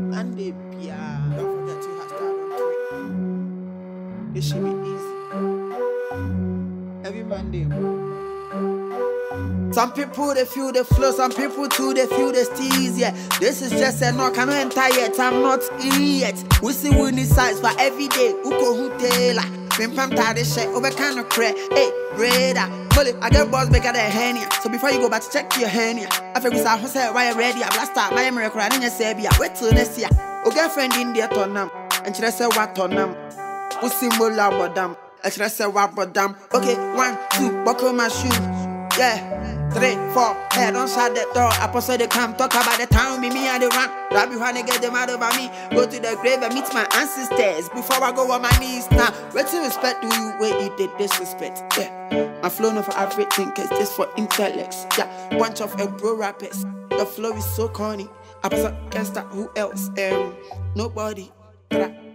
Monday, yeah. Don't forget to hashtag on Twitter. This should be easy. Every Monday. Some people they feel the flow, some people too they feel the steez. Yeah, this is just a knock. I don't enter yet. I'm not in yet. We see winning size for every day. Uko hutela. Pim pam tade shit over kind of crack. Hey, brother. Bully, I get balls bigger than hernia. So before you go back to check your hernia, I feel I say why you ready. I blast out my miracle and you say be wait till next year. O girlfriend in there tonam, and she say what tonam. We symbol about them. I should say what about them. Okay, 1, 2, buckle my shoe. Yeah. 3, 4, hey, don't shut that door. I post they come talk about the town, me and the run. That be when they get them out about me. Go to the grave and meet my ancestors before I go on my knees. Now, what respect do you where you did disrespect? Yeah, my flow not for everything, cause this for intellects. Yeah, bunch of bro rappers. The flow is so corny. I pass up, can't stop, who else? Nobody.